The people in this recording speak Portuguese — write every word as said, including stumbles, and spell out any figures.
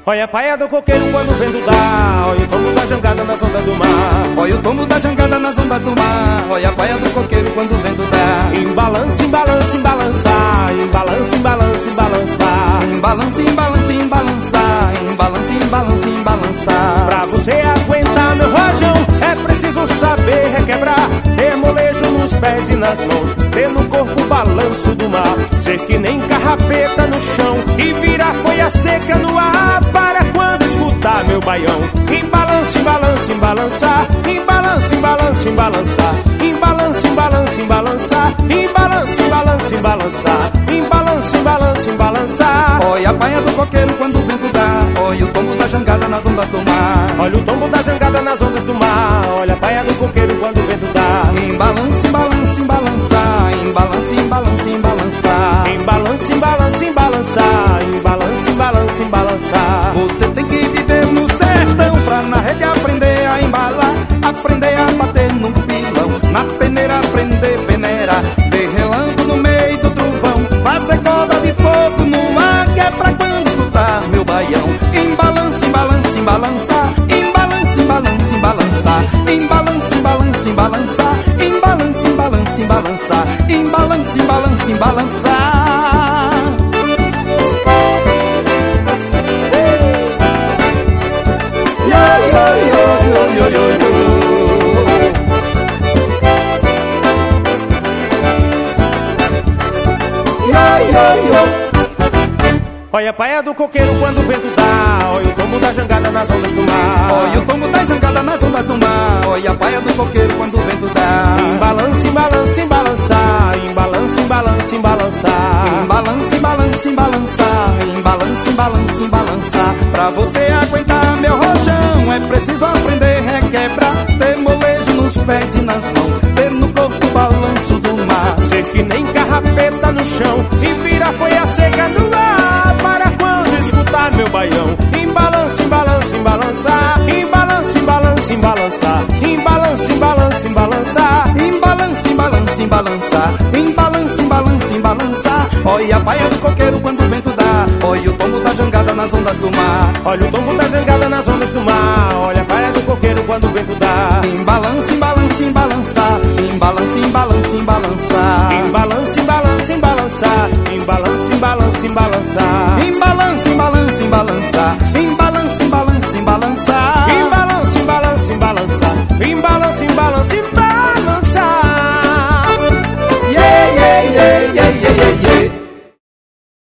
Olha a paia do coqueiro quando o vento dá, olha o tombo da jangada nas ondas do mar. Olha o tombo da jangada nas ondas do mar. Olha a paia do coqueiro quando o vento dá. Embalança, embalança, embalançar. Embalança, embalança, embalançar. Embalança, embalança, embalançar. Embalança, embalança, embalançar. Pra você aguentar meu rojão é preciso saber requebrar. Ter molejo nos pés e nas mãos, ter no corpo o balanço do mar. Ser que nem carrapeta no chão e virar folha seca no ar. Para quando escutar meu baião. Embalança, embalança, embalançar. Embalança, embalança, embalançar. Embalança, embalança, embalançar. Embalança, embalança, embalançar. Embalança, embalança, embalançar. Olha a paia do coqueiro quando o vento dá. Olha o tombo da jangada nas ondas do mar. Olha o tombo da jangada nas ondas do mar. Olha a paia do coqueiro quando o vento dá. Embalança, embalança, embalançar. Embalança, embalança, embalançar. Embalança, embalança, embalançar. Embalança, embalança, embalançar. Você tem que viver no sertão pra na rede aprender a embalar. Aprender a bater no pilão, na peneira aprender a peneirar. Ver relâmpago no meio do trovão, fazer corda de fogo no ar. Que é pra quando escutar meu baião. Embalança, embalança, embalançar. Embalança, embalança, embalançar. Embalança, embalança, embalançar. Embalança, embalança, embalançar. Embalança, embalança, embalançar. Olha a paia do coqueiro quando o vento dá. Olha o tombo da jangada nas ondas do mar. Olha o tombo da jangada nas ondas do mar. Olha a paia do coqueiro quando o vento dá. Embalança, embalança, embalançar. Embalança, embalança, embalançar. Embalança, embalança, embalançar. Embalança, embalança, embalançar. Pra você aguentar meu rojão é preciso aprender a requebrar. Ter molejo nos pés e nas mãos, ter no corpo o balanço do mar. Ser que nem carrapeta no chão e vira folha seca no ar. Para quando escutar meu baião. Embalança, embalança, embalançar. Embalança, embalança, embalançar. Embalança, embalança, embalançar. Embalança, embalança, embalançar. Embalança, embalança, embalançar. Olha a paia do coqueiro quando o vento dá. Olha o tombo da jangada nas ondas do mar. Olha o tombo da jangada nas ondas do mar. Olha a paia do coqueiro quando o vento dá. Embalança, embalança, embalançar. Embalança, embalança, embalançar. Embalança, embalança, embalançar. Embalança, embalança, embalançar. Embalança, embalança, embalançar. Embalança, embalança, embalançar. Embalança, embalança, embalançar. Embalança, embalança, embalançar.